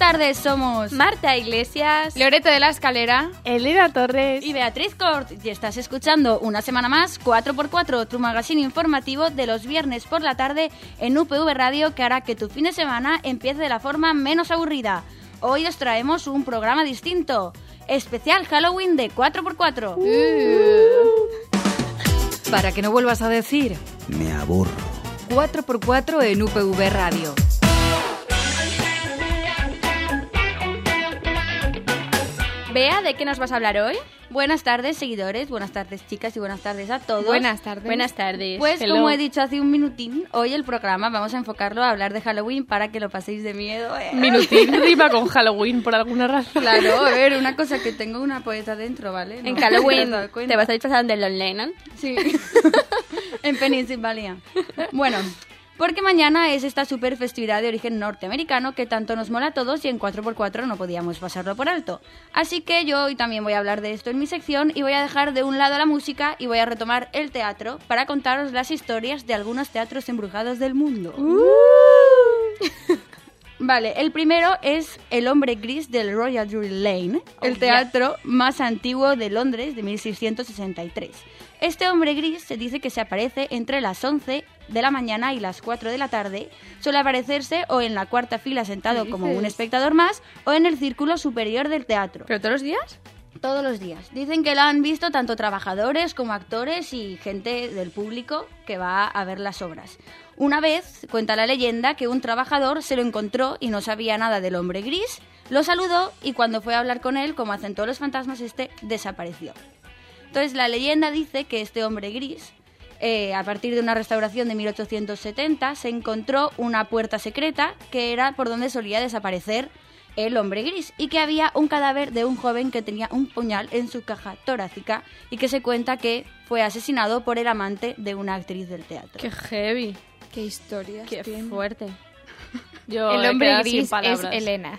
tardes, somos Marta Iglesias, Loreto de la Escalera, Elena Torres y Beatriz Cort. Y estás escuchando una semana más 4x4, tu magazine informativo de los viernes por la tarde en UPV Radio, que hará que tu fin de semana empiece de la forma menos aburrida. Hoy os traemos un programa distinto, especial Halloween de 4x4. Para que no vuelvas a decir me aburro. 4x4 en UPV Radio. Bea, ¿de qué nos vas a hablar hoy? Buenas tardes, seguidores, buenas tardes, chicas, y buenas tardes a todos. Buenas tardes. Buenas tardes. Pues Hello. como he dicho hace un minutín, hoy el programa vamos a enfocarlo a hablar de Halloween para que lo paséis de miedo. Minutín rima con Halloween por alguna razón. Claro, a ver, una cosa que tengo una poeta dentro, ¿vale? En No, Halloween ¿te has dado cuenta? te vas a disfrazar de John Lennon. Sí, en Pennsylvania. Bueno, porque mañana es esta super festividad de origen norteamericano que tanto nos mola a todos y en 4x4 no podíamos pasarlo por alto. Así que yo hoy también voy a hablar de esto en mi sección y voy a dejar de un lado la música y voy a retomar el teatro para contaros las historias de algunos teatros embrujados del mundo. Vale, el primero es El hombre gris del Royal Drury Lane, el teatro más antiguo de Londres de 1663. Este hombre gris se dice que se aparece entre las 11 de la mañana y las 4 de la tarde. Suele aparecerse o en la cuarta fila sentado como un espectador más o en el círculo superior del teatro. ¿Pero todos los días? Todos los días. Dicen que lo han visto tanto trabajadores como actores y gente del público que va a ver las obras. Una vez, cuenta la leyenda, que un trabajador se lo encontró y no sabía nada del hombre gris, lo saludó y cuando fue a hablar con él, como hacen todos los fantasmas, este desapareció. Entonces la leyenda dice que este hombre gris, a partir de una restauración de 1870, se encontró una puerta secreta que era por donde solía desaparecer el hombre gris y que había un cadáver de un joven que tenía un puñal en su caja torácica y que se cuenta que fue asesinado por el amante de una actriz del teatro. Qué heavy. Qué historias Qué tiene. fuerte. Yo El he hombre quedado sin gris es palabras. Elena.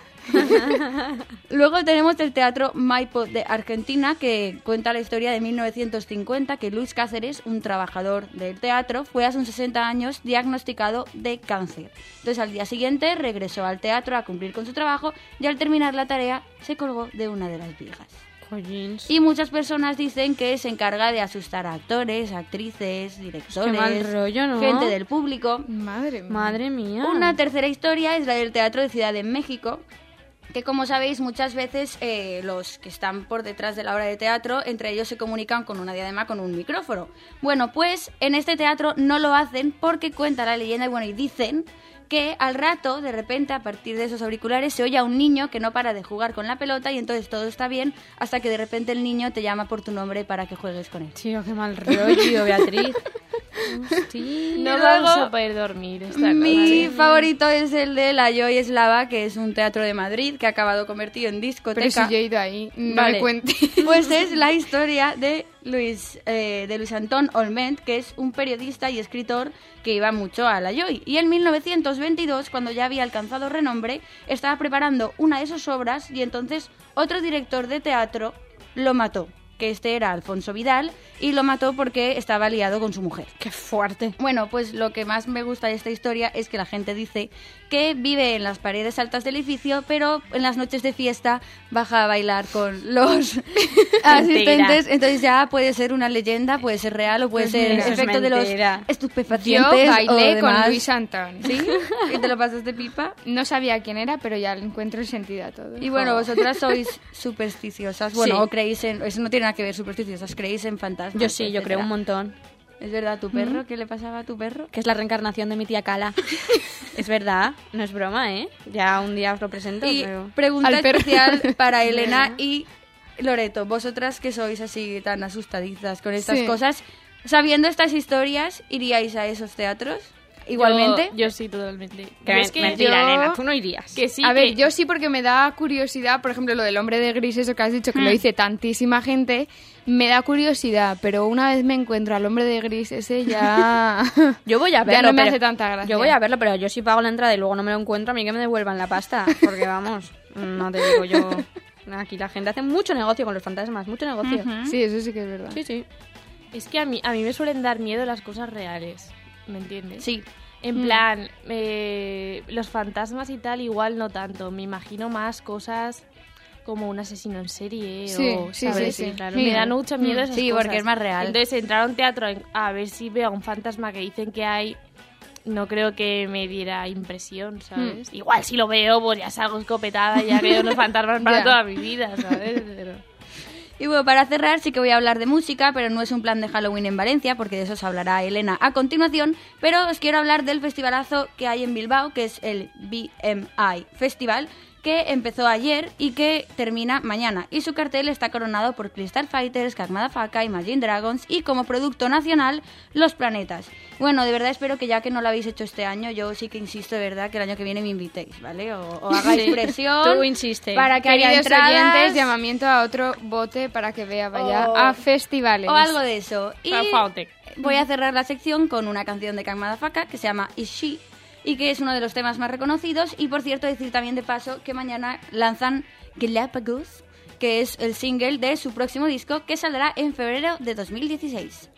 Luego tenemos el Teatro Maipo de Argentina, que cuenta la historia de 1950, que Luis Cáceres, un trabajador del teatro, fue a sus 60 años diagnosticado de cáncer. Entonces al día siguiente regresó al teatro a cumplir con su trabajo y al terminar la tarea se colgó de una de las vigas. Collins. Y muchas personas dicen que se encarga de asustar a actores, actrices, directores, Qué mal rollo, ¿no? gente del público. Madre mía. Madre mía. Una tercera historia es la del Teatro de Ciudad de México, que como sabéis muchas veces los que están por detrás de la obra de teatro, entre ellos se comunican con una diadema, con un micrófono. Bueno, pues en este teatro no lo hacen porque cuenta la leyenda y dicen que al rato, de repente, a partir de esos auriculares, se oye a un niño que no para de jugar con la pelota y entonces todo está bien hasta que de repente el niño te llama por tu nombre para que juegues con él. Tío, qué mal rollo, Beatriz. Hostia. No Y vamos luego, a poder dormir esta Mi noche. favorito es el de La Joy Eslava, que es un teatro de Madrid que ha acabado convertido en discoteca. Pero si yo he ido ahí, no Vale. me cuentes. Pues es la historia de Luis Antón Olment, que es un periodista y escritor que iba mucho a La Joy. Y en 1922, cuando ya había alcanzado renombre, estaba preparando una de sus obras y entonces otro director de teatro lo mató, que este era Alfonso Vidal, y lo mató porque estaba liado con su mujer. Qué fuerte. Bueno, pues lo que más me gusta de esta historia es que la gente dice que vive en las paredes altas del edificio, pero en las noches de fiesta baja a bailar con los asistentes. Entonces ya puede ser una leyenda, puede ser real o puede ser eso es efecto de los mentira. Yo estupefacientes. bailé o con demás. Luis Antón. ¿Sí? ¿Y te lo pasas de pipa? No sabía quién era, pero ya le encuentro el sentido a todo. Y bueno, vosotras sois supersticiosas. Bueno, Sí. o creéis en... Eso no tiene nada que ver supersticiosas. Creéis en fantasmas. Yo sí, yo creo etcétera. un montón. ¿Es verdad tu perro? ¿Qué le pasaba a tu perro? Que es la reencarnación de mi tía Cala. Es verdad, no es broma, ¿eh? Ya un día os lo presento, Y pero... pregunta Al perro. especial para Elena y Loreto. Vosotras que sois así tan asustadizas con estas Sí. cosas, sabiendo estas historias, ¿iríais a esos teatros? Igualmente. Yo sí, totalmente. Pero es que mentira, yo- Elena, tú no irías. Que sí, A ver, que- yo sí porque me da curiosidad, por ejemplo, lo del hombre de gris, eso que has dicho, que lo dice tantísima gente, me da curiosidad, pero una vez me encuentro al hombre de gris, ese ya... Yo voy a Ya verlo, no me pero- hace tanta gracia. Yo voy a verlo, pero yo sí pago la entrada y luego no me lo encuentro, a mí que me devuelvan la pasta. Porque vamos, no te digo yo... Aquí la gente hace mucho negocio con los fantasmas, mucho negocio. Sí, eso sí que es verdad. Sí, sí. Es que a mí me suelen dar miedo las cosas reales, ¿me entiendes? Sí. En plan, los fantasmas y tal, igual no tanto. Me imagino más cosas como un asesino en serie o, ¿sabes? Sí, claro. Me dan mucho miedo esas Sí, cosas. porque es más real. Entonces, entrar a un teatro a ver si veo a un fantasma que dicen que hay, no creo que me diera impresión, ¿sabes? Igual si lo veo, pues ya salgo escopetada, ya veo unos fantasmas para toda mi vida, ¿sabes? Y bueno, para cerrar sí que voy a hablar de música, pero no es un plan de Halloween en Valencia, porque de eso os hablará Elena a continuación, pero os quiero hablar del festivalazo que hay en Bilbao, que es el BMI Festival, que empezó ayer y que termina mañana. Y su cartel está coronado por Crystal Fighters, Cat Madafaka, Imagine Dragons y como producto nacional, Los Planetas. Bueno, de verdad espero que ya que no lo habéis hecho este año, yo sí que insisto de verdad que el año que viene me invitéis, ¿vale? O hagáis presión. Tú insiste. Para que haya Queridos entradas. oyentes, llamamiento a otro bote para que vaya a festivales. O algo de eso. Y Faute. voy a cerrar la sección con una canción de Cat Madafaka que se llama Is She, y que es uno de los temas más reconocidos. Y por cierto, decir también de paso que mañana lanzan Galapagos, que es el single de su próximo disco que saldrá en febrero de 2016.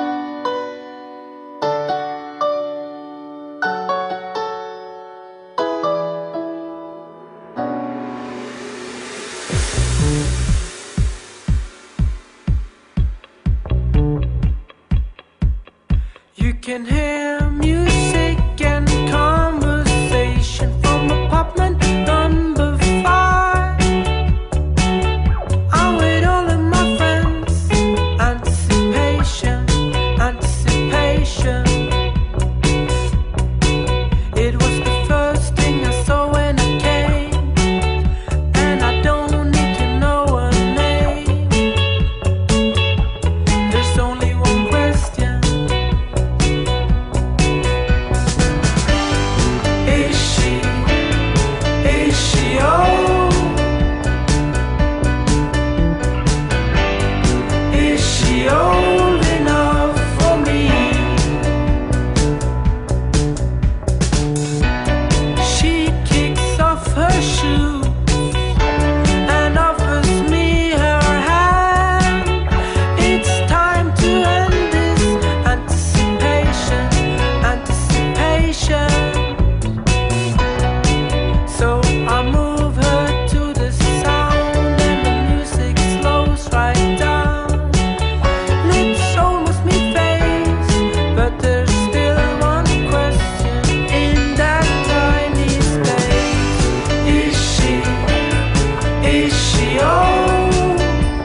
You can hear music and conversation from apartment number 5. I'm with all of my friends. Anticipation, anticipation. It was the first thing I saw when I came, and I don't need to know her name. There's only one question. Old enough for me. She kicks off her shoes and offers me her hand. It's time to end this anticipation, anticipation. So I move her to the sound and the music slows right down. Lips almost meet face, but there's still one question in that tiny space. Is she old?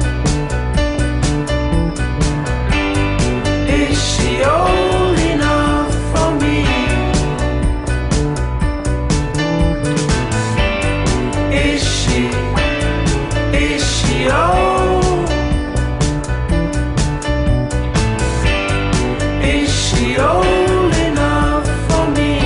Is she old enough for me? Is she old? Is she old enough for me?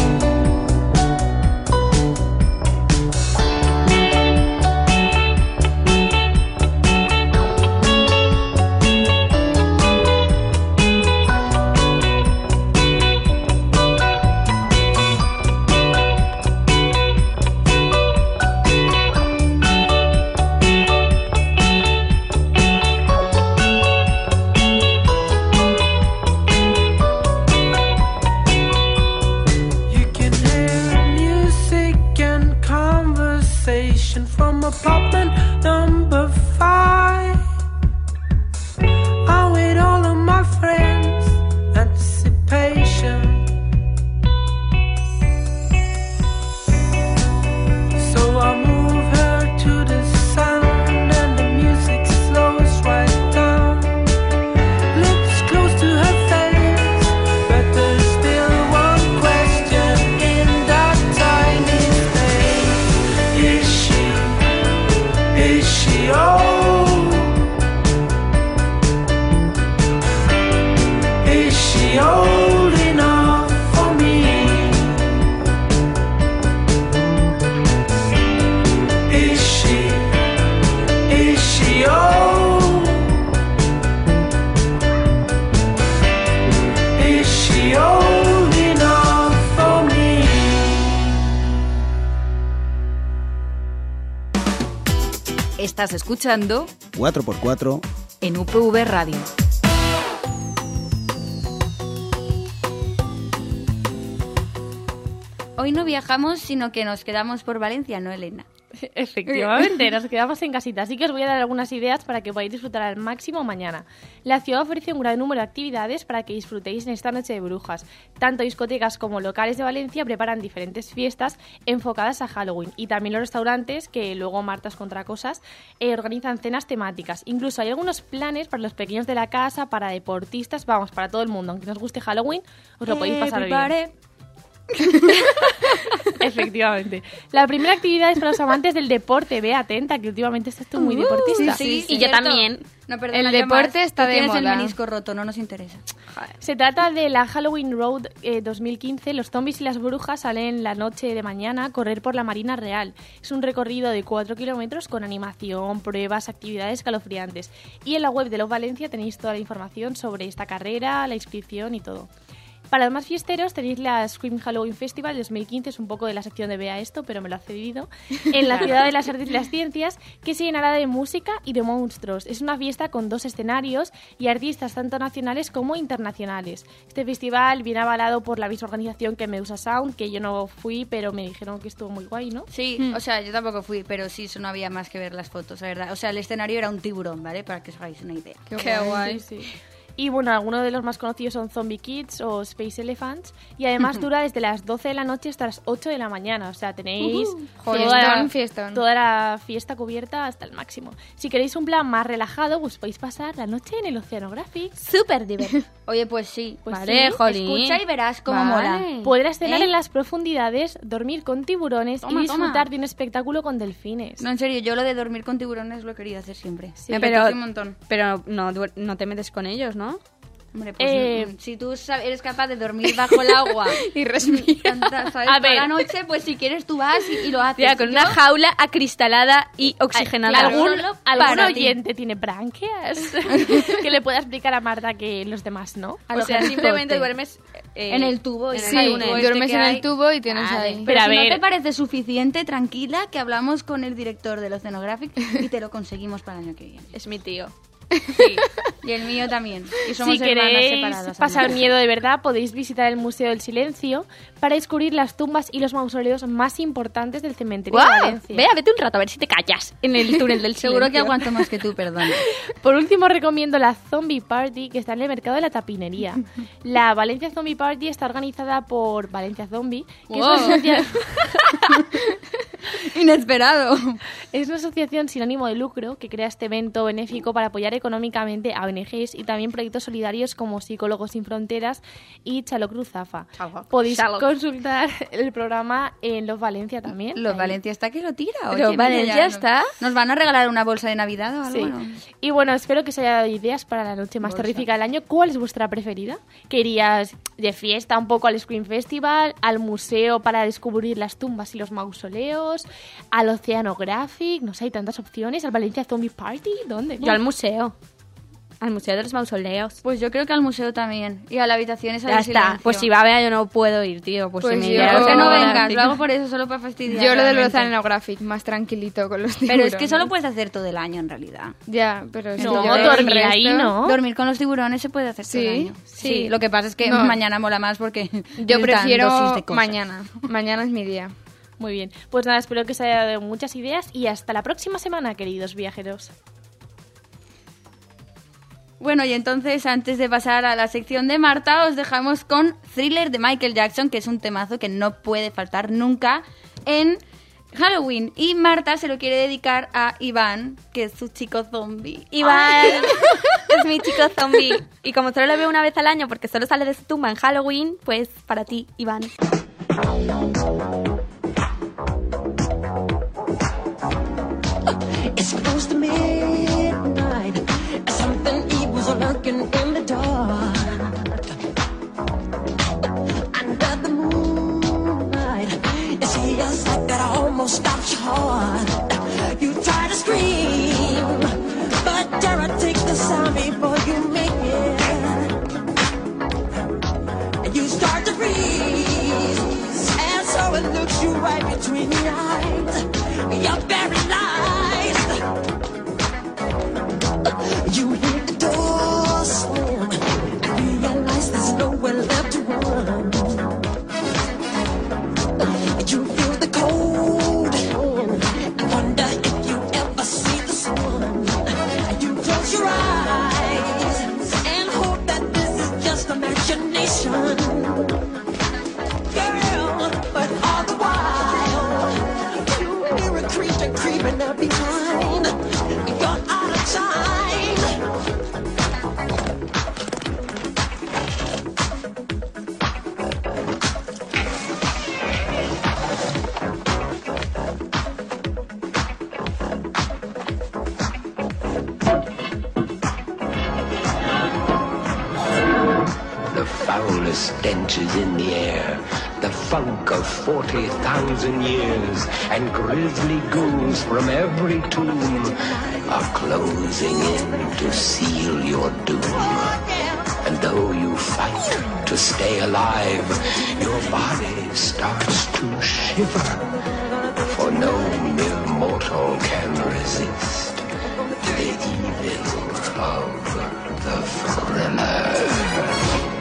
You can hear music and conversation from apartment number 5. I'm with all of my friends. Anticipation. So I move her to the sound and the music slows right down. Lips close to her face, but there's still one question in that tiny space. Is she old? Is she old enough for me? Is she old? Is she old enough for me? Estás escuchando 4x4 en UPV Radio. hoy no viajamos, sino que nos quedamos por Valencia, ¿no, Elena? Efectivamente, nos quedamos en casita, así que os voy a dar algunas ideas para que podáis disfrutar al máximo mañana. La ciudad ofrece un gran número de actividades para que disfrutéis en esta noche de brujas. Tanto discotecas como locales de Valencia preparan diferentes fiestas enfocadas a Halloween, y también los restaurantes, que luego Martas contra cosas, organizan cenas temáticas. Incluso hay algunos planes para los pequeños de la casa, para deportistas, vamos, para todo el mundo. Aunque no os guste Halloween, os lo podéis pasar bien. Efectivamente. La primera actividad es para los amantes del deporte. Ve atenta, que últimamente estás tú muy deportista. Sí, Y yo también. No, perdona, El ¿qué deporte más? está Tú de tienes moda. el menisco roto, no nos interesa. Se trata de la Halloween Road 2015. Los zombies y las brujas salen la noche de mañana a correr por la Marina Real. Es un recorrido de 4 kilómetros con animación, pruebas, actividades escalofriantes. Y en la web de Love Valencia tenéis toda la información sobre esta carrera, la inscripción y todo. Para los más fiesteros tenéis la Scream Halloween Festival 2015, es un poco de la sección de Vea Esto, pero me lo ha cedido, en la Ciudad de las Artes y las Ciencias, que se llenará de música y de monstruos. Es una fiesta con 2 escenarios y artistas tanto nacionales como internacionales. Este festival viene avalado por la misma organización que Medusa Sound, que yo no fui, pero me dijeron que estuvo muy guay, ¿no? Sí, o sea, yo tampoco fui, pero sí, eso no había más que ver las fotos, la verdad. O sea, el escenario era un tiburón, ¿vale? Para que os hagáis una idea. Qué guay. Sí, sí. Y bueno, algunos de los más conocidos son Zombie Kids o Space Elephants. Y además dura desde las 12 de la noche hasta las 8 de la mañana. O sea, tenéis Fiestón. toda la fiesta cubierta hasta el máximo. Si queréis un plan más relajado, pues podéis pasar la noche en el Oceanographic. Súper divertido. Oye, pues sí. Pues Vale, sí. jolín. Escucha y verás cómo Vale. mola. Podrás cenar ¿Eh? en las profundidades, dormir con tiburones Toma, y disfrutar toma. de un espectáculo con delfines. No, en serio, yo lo de dormir con tiburones lo he querido hacer siempre. Sí, Me pero- apetece un montón. Pero no te metes con ellos, ¿no? Hombre, pues si tú eres capaz de dormir bajo el agua Y respira. ¿sabes? A Toda ver. la noche, pues si quieres tú vas y lo haces. Ya, con Yo- una jaula acristalada y oxigenada. Claro. ¿Algún Solo para ti. oyente tiene branquias? Que le pueda explicar a Marta que los demás no. A O lo sea, Harry simplemente Potter. duermes en el tubo. en y el Sí, túnel. este duermes que en hay. el tubo y tienes Vale. ahí. Pero Pero a si no ver. te parece suficiente, tranquila, que hablamos con el director del Oceanographic y te lo conseguimos para el año que viene. Es mi tío. Sí. Y el mío también. Y somos Si hermanas queréis separadas. pasar además. miedo de verdad, podéis visitar el Museo del Silencio para descubrir las tumbas y los mausoleos más importantes del cementerio de ¡Guau! Valencia. Vea, vete un rato a ver si te callas en el túnel del Seguro que silencio. aguanto más que tú, perdón. Por último, recomiendo la Zombie Party, que está en el mercado de la tapinería. La Valencia Zombie Party está organizada por Valencia Zombie, que Wow. Inesperado. es una asociación sin ánimo de lucro que crea este evento benéfico para apoyar económicamente a ONGs y también proyectos solidarios como Psicólogos Sin Fronteras y Chalo Cruz Zafa. Podéis Chalo. consultar el programa en Los Valencia también. Los Ahí. Valencia está que lo tira. Los Oye, mira, Valencia ya está. ¿Nos van a regalar una bolsa de Navidad o algo? Sí. ¿no? Y bueno, espero que os haya dado ideas para la noche más Bolsa. terrífica del año. ¿Cuál es vuestra preferida? ¿Que irías de fiesta un poco al Scream Festival, al museo para descubrir las tumbas y los mausoleos, al Oceanographic? No sé, hay tantas opciones. ¿Al Valencia Zombie Party? ¿Dónde? Yo al museo. Al museo de los mausoleos. Pues yo creo que al museo también. Y a la habitación esa Ya del está. silencio. Pues si va a ver, yo no puedo ir, tío. Pues, Pues si me yo- iría Pero al que no Oceanographic. vengas, lo hago por eso, solo para fastidiar. Yo lo del realmente. Oceanographic, más tranquilito con los Pero tiburones. es que solo puedes hacer todo el año en realidad. Ya, pero es No, que yo el dormir resto- ahí, ¿no? Dormir con los tiburones se puede hacer todo el ¿Sí? año. Sí, lo que pasa es que No. mañana mola más porque Yo necesitan prefiero dosis de cosas. mañana. Mañana es mi día. Muy bien. Pues nada, espero que os haya dado muchas ideas y hasta la próxima semana, queridos viajeros. Bueno, y entonces antes de pasar a la sección de Marta, os dejamos con Thriller de Michael Jackson, que es un temazo que no puede faltar nunca en Halloween. Y Marta se lo quiere dedicar a Iván, que es su chico zombie. Iván es mi chico zombie. Y como solo lo veo una vez al año porque solo sale de su tumba en Halloween, pues para ti, Iván. It's close to midnight. Something evil's lurking in the dark. Under the moonlight, it feels like that almost stops your heart. You try to scream, but terror takes the sound before you make it. And you start to freeze, and so it looks you right between the eyes. You're paralyzed. behind. You're out of time. The foulest stench is in the air, the funk of 40,000 years, and grisly ghouls from every tomb are closing in to seal your doom. And though you fight to stay alive, your body starts to shiver, for no mere mortal can resist the evil of the thriller.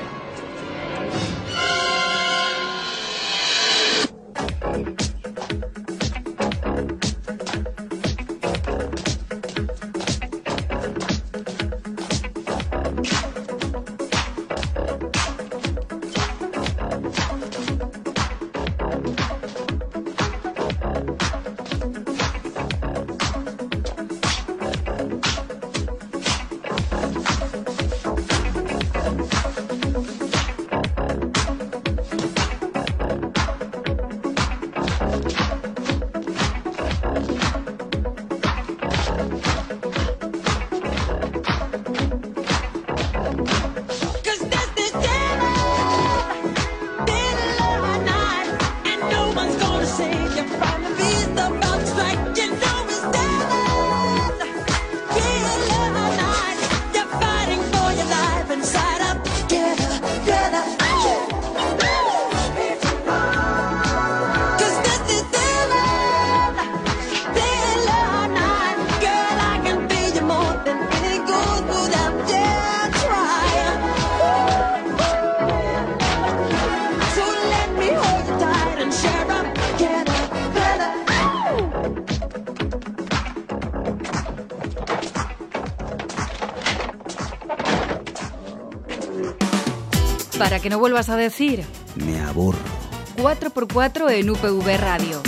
Para que no vuelvas a decir Me aburro. 4x4 en UPV Radio.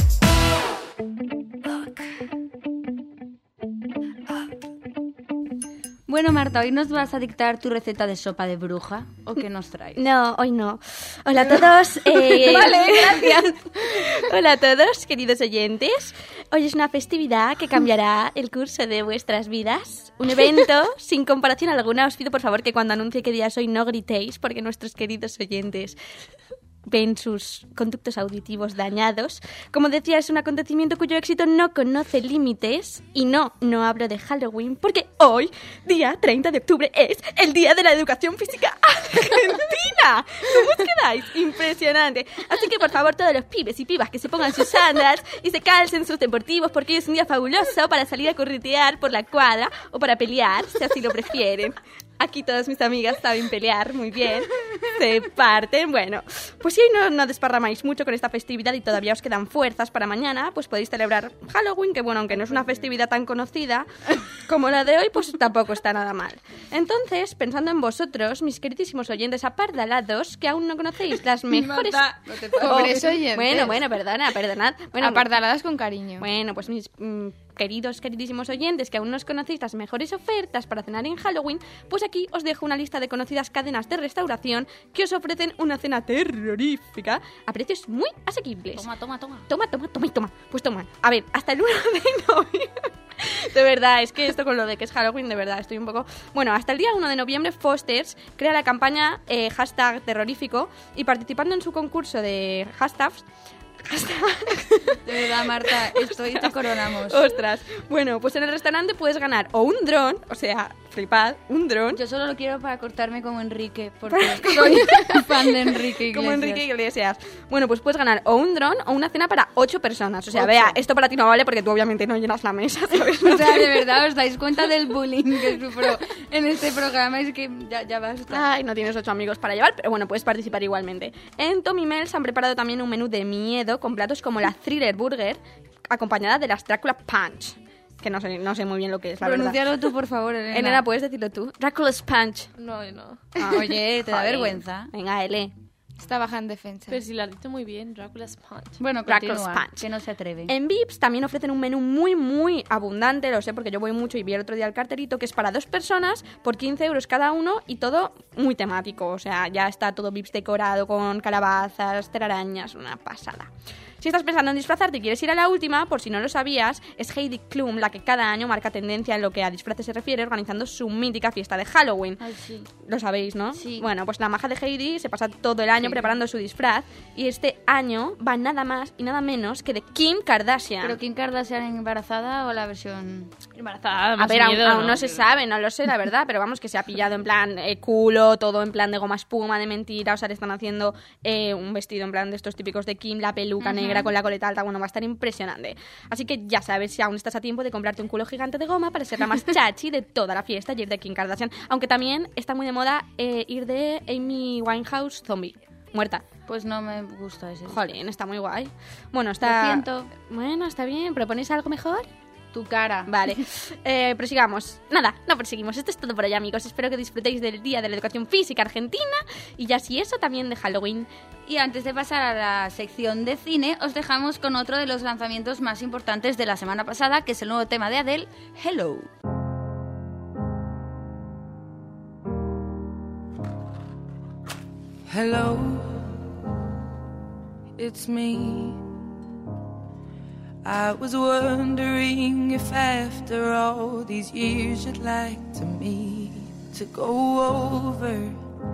Bueno, Marta, ¿hoy nos vas a dictar tu receta de sopa de bruja? ¿O qué nos traes? No, hoy no. Hola a todos. Vale, gracias. Hola a todos, queridos oyentes. Hoy es una festividad que cambiará el curso de vuestras vidas. Un evento sin comparación alguna. Os pido, por favor, que cuando anuncie qué día es hoy no gritéis, porque nuestros queridos oyentes ven sus conductos auditivos dañados. Como decía, es un acontecimiento cuyo éxito no conoce límites. Y no hablo de Halloween, porque hoy, día 30 de octubre, es el Día de la Educación Física Argentina. ¿Cómo os quedáis? Impresionante. Así que, por favor, todos los pibes y pibas que se pongan sus sandals y se calcen sus deportivos, porque hoy es un día fabuloso para salir a corretear por la cuadra o para pelear, si así lo prefieren. Aquí todas mis amigas saben pelear muy bien, se parten. Bueno, pues si hoy no desparramáis mucho con esta festividad y todavía os quedan fuerzas para mañana, pues podéis celebrar Halloween, que bueno, aunque no es una festividad tan conocida como la de hoy, pues tampoco está nada mal. Entonces, pensando en vosotros, mis queridísimos oyentes apardalados, que aún no conocéis las mejores... Marta, no te pobres oyentes. Bueno, perdonad. Bueno, Apardaladas con cariño. Bueno, pues mis queridísimos oyentes, que aún no os conocéis las mejores ofertas para cenar en Halloween, pues aquí os dejo una lista de conocidas cadenas de restauración que os ofrecen una cena terrorífica a precios muy asequibles. Toma. Pues toma. A ver, hasta el 1 de noviembre. De verdad, es que esto con lo de que es Halloween, de verdad, estoy un poco... Bueno, hasta el día 1 de noviembre, Foster's crea la campaña hashtag terrorífico, y participando en su concurso de hashtags... De verdad, Marta, te coronamos. Ostras. Bueno, pues en el restaurante puedes ganar o un dron, o sea, flipad, un dron. Yo solo lo quiero para cortarme como Enrique, porque soy fan de Enrique Iglesias. Como Enrique Iglesias. Bueno, pues puedes ganar o un dron o una cena para 8 personas. O sea, vea, esto para ti no vale porque tú obviamente no llenas la mesa, ¿sabes? O sea, de verdad, ¿os dais cuenta del bullying que sufro en este programa? Es que ya basta. Ay, no tienes 8 amigos para llevar, pero bueno, puedes participar igualmente. En Tommy Mel's han preparado también un menú de miedo con platos como la Thriller Burger, acompañada de las Dracula Punch. Que no sé muy bien lo que es, la verdad. Pronúncialo tú, por favor, Elena. Elena, ¿puedes decirlo tú? Dracula's Punch. No. Oye, ¿te da Joder. vergüenza? Venga, Ele. Está baja en defensa. Pero si lo has dicho muy bien, Dracula's Punch. Bueno, Dracula's continúa, Punch. que no se atreve. En Vips también ofrecen un menú muy, muy abundante, lo sé porque yo voy mucho y vi el otro día el carterito, que es para 2 personas por 15 euros cada uno y todo muy temático. O sea, ya está todo Vips decorado con calabazas, telarañas, una pasada. Si estás pensando en disfrazarte y quieres ir a la última, por si no lo sabías, es Heidi Klum la que cada año marca tendencia en lo que a disfraces se refiere, organizando su mítica fiesta de Halloween. Ay, sí. Lo sabéis, ¿no? Sí. Bueno, pues la maja de Heidi se pasa todo el año Sí. preparando su disfraz y este año va nada más y nada menos que de Kim Kardashian. ¿Pero Kim Kardashian embarazada o la versión...? Embarazada, A más ver, miedo, aún no se sabe, no lo sé, la verdad, pero vamos, que se ha pillado en plan culo, todo en plan de goma espuma, de mentira, o sea, le están haciendo un vestido en plan de estos típicos de Kim, la peluca negra con la coleta alta, bueno, va a estar impresionante. Así que ya sabes, si aún estás a tiempo de comprarte un culo gigante de goma para ser la más chachi de toda la fiesta y ir de Kim Kardashian, aunque también está muy de moda ir de Amy Winehouse zombie, muerta. Pues no me gusta ese. Jolín, está muy guay. Bueno, está... Lo siento. Bueno, está bien, ¿proponéis algo mejor? Tu cara. Vale, prosigamos. Nada, no perseguimos. Esto es todo por hoy, amigos. Espero que disfrutéis del Día de la Educación Física Argentina y ya si eso, también de Halloween. Y antes de pasar a la sección de cine, os dejamos con otro de los lanzamientos más importantes de la semana pasada, que es el nuevo tema de Adele, Hello. Hello, it's me. I was wondering if after all these years you'd like to meet to go over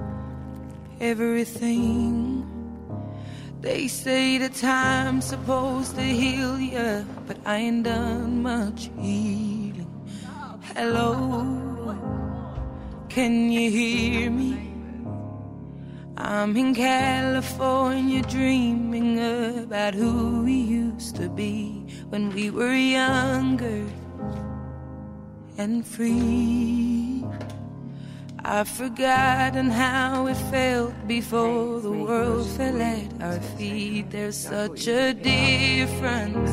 everything. They say the time's supposed to heal ya, but I ain't done much healing. Hello, can you hear me? I'm in California dreaming about who we used to be when we were younger and free. I've forgotten how it felt before the world fell at our feet. There's such a difference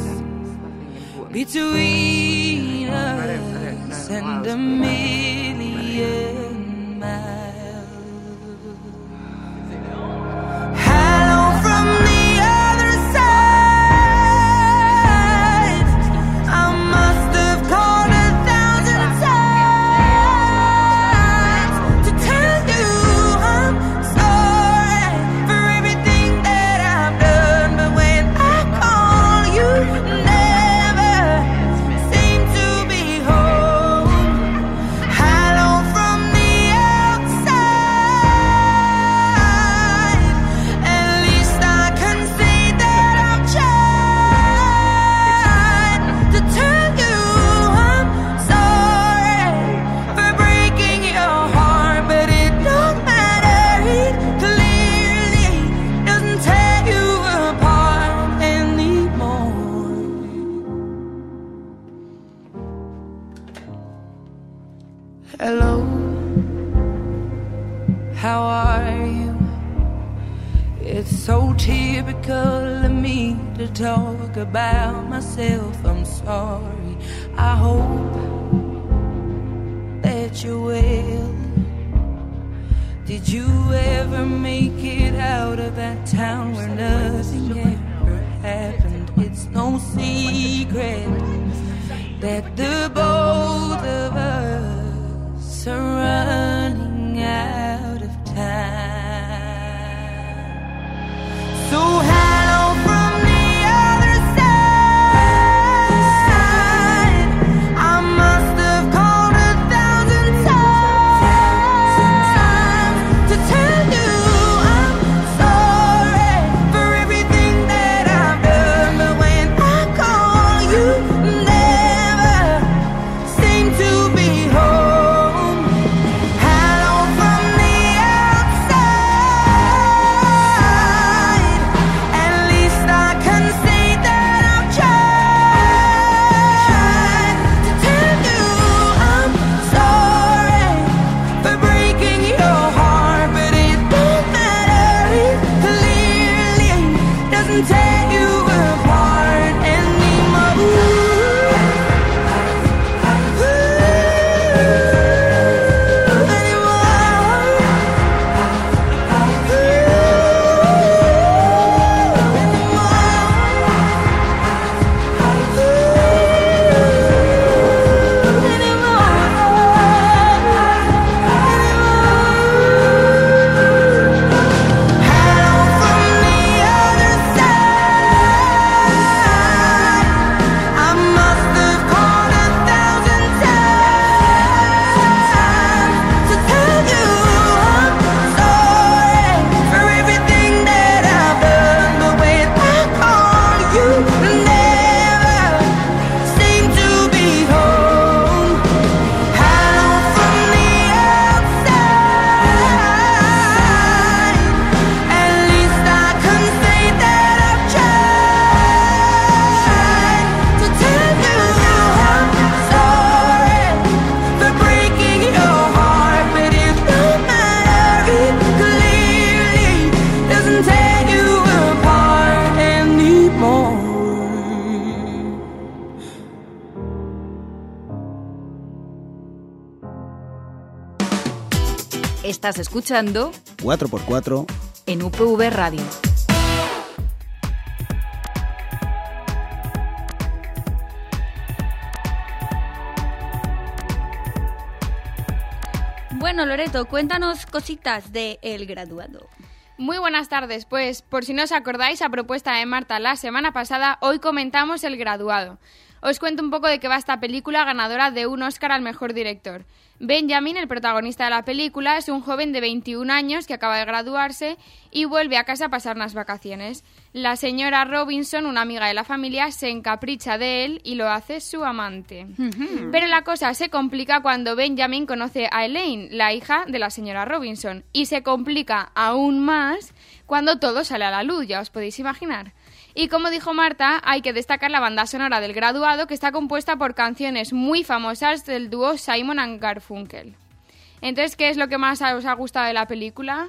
between us and a million miles. Hello, how are you? It's so typical of me to talk about myself. I'm sorry. I hope that you're well. Did you ever make it out of that town where nothing ever happened? It's no secret that the both of us are running out of time. So hello from the other side. I must have called 1,000 times to tell you I'm sorry for everything that I've done. But when I call, you never Estás escuchando 4x4 en UPV Radio. Bueno, Loreto, cuéntanos cositas de El Graduado. Muy buenas tardes, pues por si no os acordáis, a propuesta de Marta la semana pasada, hoy comentamos El Graduado. Os cuento un poco de qué va esta película ganadora de un Oscar al mejor director. Benjamin, el protagonista de la película, es un joven de 21 años que acaba de graduarse y vuelve a casa a pasar unas vacaciones. La señora Robinson, una amiga de la familia, se encapricha de él y lo hace su amante. Pero la cosa se complica cuando Benjamin conoce a Elaine, la hija de la señora Robinson, y se complica aún más cuando todo sale a la luz, ya os podéis imaginar. Y como dijo Marta, hay que destacar la banda sonora del Graduado, que está compuesta por canciones muy famosas del dúo Simon and Garfunkel. Entonces, ¿qué es lo que más os ha gustado de la película?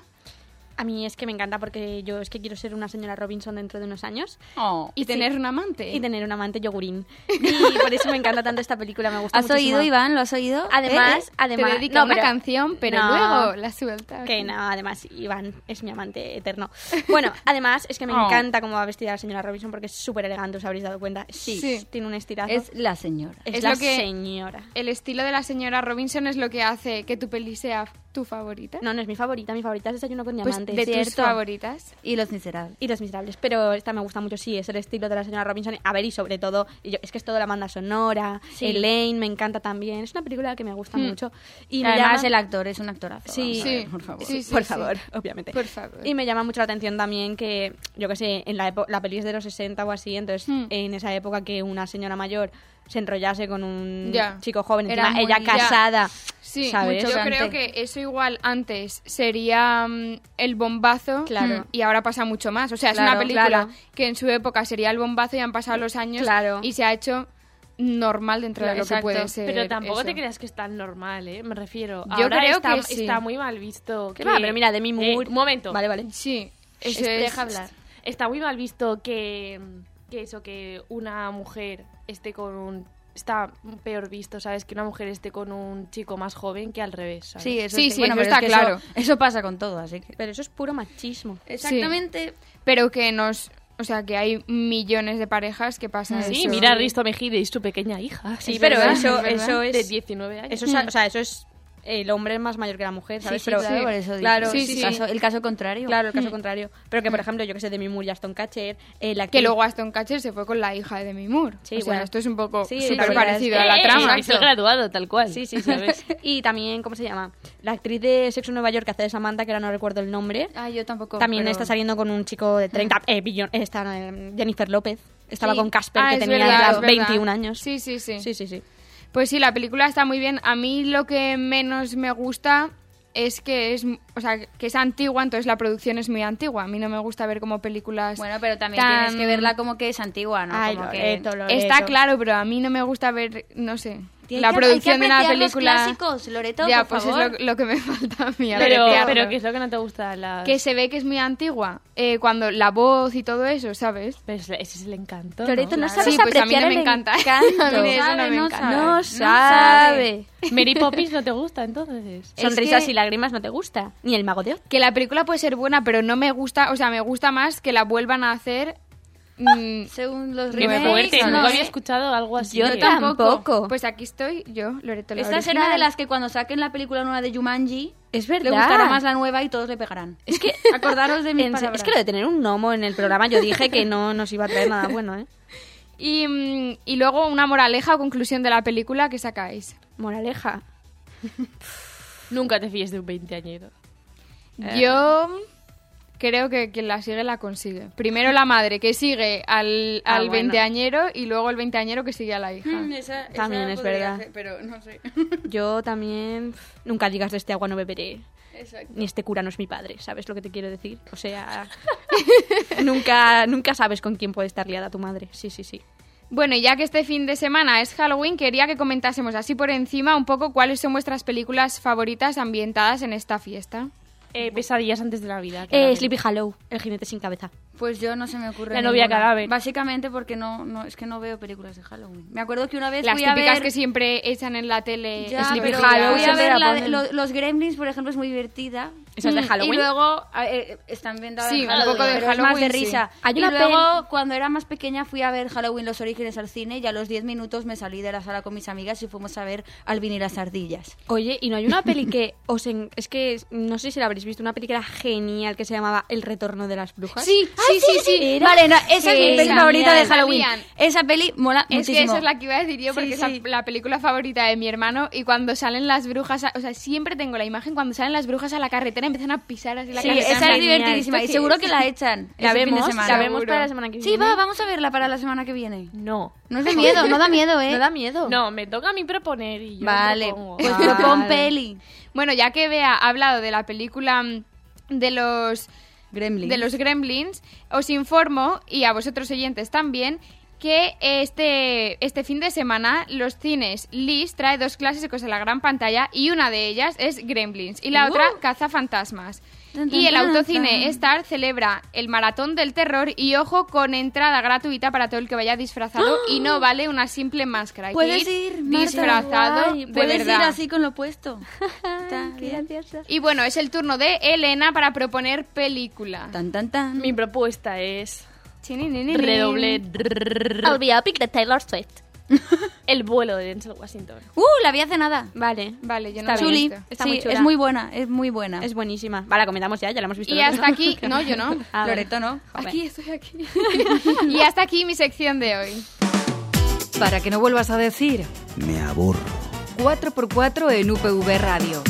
A mí es que me encanta porque yo es que quiero ser una señora Robinson dentro de unos años. Y tener un amante. Y tener un amante yogurín. Y por eso me encanta tanto esta película, me gusta ¿Has muchísimo. oído, Iván? ¿Lo has oído? Además, Te dedica una canción, pero no, luego la suelta. Que no, además, Iván es mi amante eterno. Bueno, además, es que me encanta cómo va vestida la señora Robinson porque es súper elegante, os habréis dado cuenta. Sí. Tiene un estirazo. Es la señora. Es lo la que- señora. El estilo de la señora Robinson es lo que hace que tu peli sea tu favorita. No, no es mi favorita es Desayuno con Pues Diamantes. de tus cierto. favoritas. Y Los Miserables. Y Los Miserables, pero esta me gusta mucho, sí, es el estilo de la señora Robinson. A ver, y sobre todo, es que es toda la banda sonora, Sí. Elaine me encanta también, es una película que me gusta mucho. Y me Además, llama- el actor es un actorazo. Sí, vamos a ver, Sí. por favor. Sí, sí, por sí. favor, obviamente. Por favor. Y me llama mucho la atención también que, yo que sé, en la peli es de los 60 o así, entonces en esa época que una señora mayor se enrollase con un Ya. chico joven, Era encima muy- ella ya. casada, Sí, ¿sabes? yo Chocante. creo que eso igual antes sería el bombazo Claro. y ahora pasa mucho más. O sea, es Claro, una película claro. que en su época sería el bombazo y han pasado los años Claro. y se ha hecho normal dentro de lo Exacto. que puede ser. Pero tampoco eso. te creas que es tan normal, ¿eh? Me refiero. Yo Ahora creo está, que sí. está muy mal visto. Que va, pero mira, Demi Moore... Un momento. Vale, vale. Sí, eso Deja hablar. Está muy mal visto que una mujer esté con un... Está peor visto, ¿sabes? Que una mujer esté con un chico más joven que al revés, ¿sabes? Sí, eso Sí, es, sí, bueno, eso pero está es que claro. Eso pasa con todo, así que... Pero eso es puro machismo. Exactamente. Pero que o sea, que hay millones de parejas que pasan Sí, eso. mira a Risto Mejide y su pequeña hija. Sí, Es pero verdad, eso, es verdad. eso es... De 19 años. Eso es, o sea, eso es el hombre es más mayor que la mujer, ¿sabes? Sí, pero claro, por eso digo. claro, Sí, sí, sí. El caso contrario. Claro, el caso contrario. Pero que, por ejemplo, yo que sé, Demi Moore y Aston Kutcher, la Que luego Aston Kutcher se fue con la hija de Demi Moore. Sí, o sea, bueno. esto es un poco Sí, súper la parecido verdad a es la que- trama. Es el graduado, tal cual. Sí, sí, sí. ¿sabes? Y también, ¿cómo se llama? La actriz de Sexo en Nueva York que hace de Samantha, que ahora no recuerdo el nombre, Ah, yo tampoco. también pero- está saliendo con un chico de 30... Jennifer López. Estaba Sí. con Casper, Ah, que es tenía verdad, ya es verdad. 21 años. Sí, sí, sí. Sí, sí, sí. Pues sí, la película está muy bien. A mí lo que menos me gusta es que que es antigua, entonces la producción es muy antigua. A mí no me gusta ver como películas... Bueno, pero también tan- tienes que verla como que es antigua, ¿no? Ay, como Loreto, que... Loreto. Está claro, pero a mí no me gusta ver, no sé, Hay la que- producción hay de que una apreciar los película... clásicos, Loreto, ya, por pues favor. es lo que me falta a mí. Pero, apreciarlo. ¿qué es lo que no te gusta? Que se ve que es muy antigua. Cuando la voz y todo eso, ¿sabes? Pues ese es el encanto, Loreto, no ¿no? sabes Sí, pues a mí apreciar no me el encanta. encanto. A mí eso sabe, no me no encanta. sabe. No No sabe. Mary Poppins no te gusta, entonces. Sonrisas que- y lágrimas no te gusta. Ni el Mago de Oz. Que la película puede ser buena, pero no me gusta, o sea, me gusta más que la vuelvan a hacer. Según los Qué remakes, fuerte, no nunca sé. había escuchado algo así. Yo tampoco. Pues aquí estoy yo, Loreto. La Esta será original. de las que cuando saquen la película nueva de Jumanji, Es le verdad. gustará más la nueva y todos le pegarán. Es que Acordaros de mis palabras. Es que lo de tener un gnomo en el programa yo dije que no nos iba a traer nada bueno, ¿eh? Y luego una moraleja o conclusión de la película que sacáis. Moraleja. Nunca te fíes de un 20añero. Yo creo que quien la sigue la consigue. Primero la madre que sigue al bueno. veinteañero y luego el veinteañero que sigue a la hija. También es verdad. pero no sé. Yo también... Nunca digas de este agua no beberé. Ni este cura no es mi padre, ¿sabes lo que te quiero decir? O sea, nunca sabes con quién puede estar liada tu madre. Sí, sí, sí. Bueno, y ya que este fin de semana es Halloween, quería que comentásemos así por encima un poco cuáles son vuestras películas favoritas ambientadas en esta fiesta. Pesadillas antes de Navidad. claramente. Sleepy Hollow, el jinete sin cabeza. Pues yo no se me ocurre La novia ninguna. cadáver. Básicamente porque es que no veo películas de Halloween. Me acuerdo que una vez Las fui a típicas ver... que siempre echan en la tele. Ya, Sleepy pero Hollow, fui a siempre ver la la de- ponen. los Gremlins, por ejemplo, es muy divertida. ¿Esa es de Halloween? Y luego están viendo Sí, Halloween, un poco de pero es más de Halloween, sí. risa. Hay Y una luego, cuando era más pequeña, fui a ver Halloween Los Orígenes al cine y a los 10 minutos me salí de la sala con mis amigas y fuimos a ver Alvin y las ardillas. Oye, ¿y no hay una peli que es que no sé si la habréis visto, una peli que era genial que se llamaba El retorno de las brujas? Sí. Era Vale, no, esa es mi peli genial. favorita de Halloween. Sabían. Esa peli mola Es muchísimo. que esa es la que iba a decir yo, porque Sí, es sí. la película favorita de mi hermano. Y cuando salen las brujas, o sea, siempre tengo la imagen cuando salen las brujas a la carretera, empiezan a pisar así la Sí, carretera. esa es Genial. divertidísima y ¿Esto qué seguro es? que la echan La ese fin de vemos, semana. la vemos Seguro. para la semana que Sí, viene. vamos a verla para la semana que viene. No. No es de miedo, no da miedo, ¿eh? No da miedo. No, me toca a mí proponer y yo Vale, propongo. pues Vale. propon peli. Bueno, ya que Bea ha hablado de la película de los Gremlins, os informo, y a vosotros oyentes también, que este fin de semana los cines Lis trae 2 clásicos a la gran pantalla y una de ellas es Gremlins y la otra Cazafantasmas. Tan, tan, Y el tan, Autocine tan. Star celebra el Maratón del Terror y ojo con entrada gratuita para todo el que vaya disfrazado y no vale una simple máscara. Hay que Puedes ir, Marta, disfrazado guay. de Puedes verdad. ir así con lo puesto. Está bien. Y bueno, es el turno de Elena para proponer película. Tan, tan, tan. Mi propuesta es Chinininin. redoble I'll be epic de Taylor Swift. El vuelo de Denzel Washington. La vi hace nada. Vale. Vale, yo no Está la he Chuli. visto. Está Sí, muy chula. es muy buena, es muy buena. Es buenísima. Vale, la comentamos ya la hemos visto. Y nosotros, hasta ¿no? aquí... No, yo no. Ah, vale. Loreto, ¿no? Joder. Aquí estoy aquí. Y hasta aquí mi sección de hoy. Para que no vuelvas a decir Me aburro. 4x4 en UPV Radio.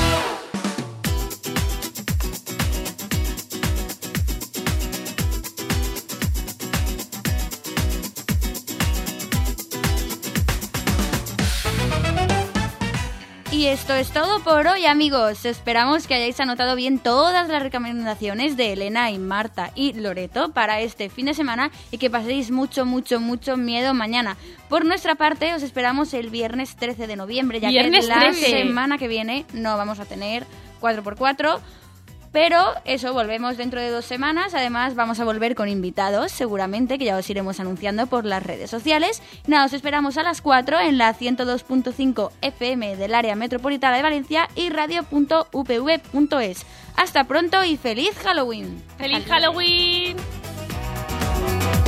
Y esto es todo por hoy, amigos. Esperamos que hayáis anotado bien todas las recomendaciones de Elena y Marta y Loreto para este fin de semana y que paséis mucho miedo mañana. Por nuestra parte, os esperamos el viernes 13 de noviembre, ya Viernes que la 13. semana que viene no vamos a tener 4x4. Pero eso, volvemos dentro de 2 semanas. Además, vamos a volver con invitados, seguramente, que ya os iremos anunciando por las redes sociales. Nada, os esperamos a las 4 en la 102.5 FM del área metropolitana de Valencia y radio.upv.es. Hasta pronto y feliz Halloween. ¡Feliz Halloween!